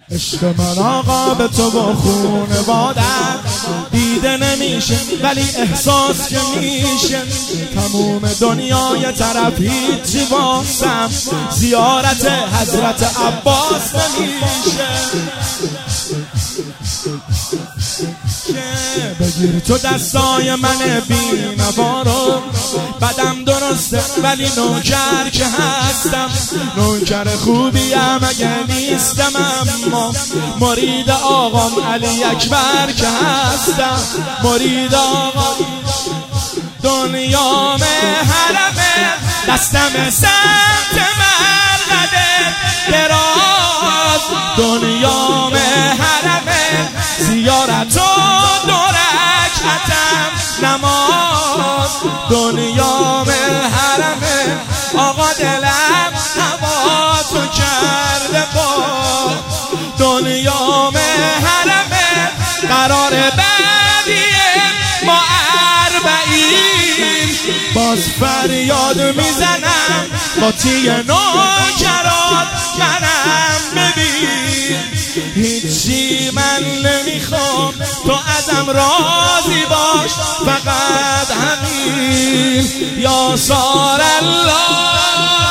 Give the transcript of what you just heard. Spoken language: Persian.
عشق من آقا به تو و خونوادم دیده نمیشه ولی احساس که میشه. تموم دنیای طرف هیچی واسم زیارت حضرت عباس نمیشه. بگیر تو دستای من بی‌نوا رو، بدم درسته ولی نوکر که هستم، نوکر خوبیم اگه نیستم، اما مرید آقام علی اکبر که هستم، مرید آقام. دنیام حرمه دستم سمت مرقده دراز، دنیام حرمه زیارت و درکتم نماز، دنیام حرمه آقا دلم هوا تو کرده با، دنیام حرمه قرار بعدیه ما اربعین، باز فریاد میزنم با تی نوکرات منم ببین، هیچی من نمیخوام تو ازم راضی باش فقط همین. یا سار الله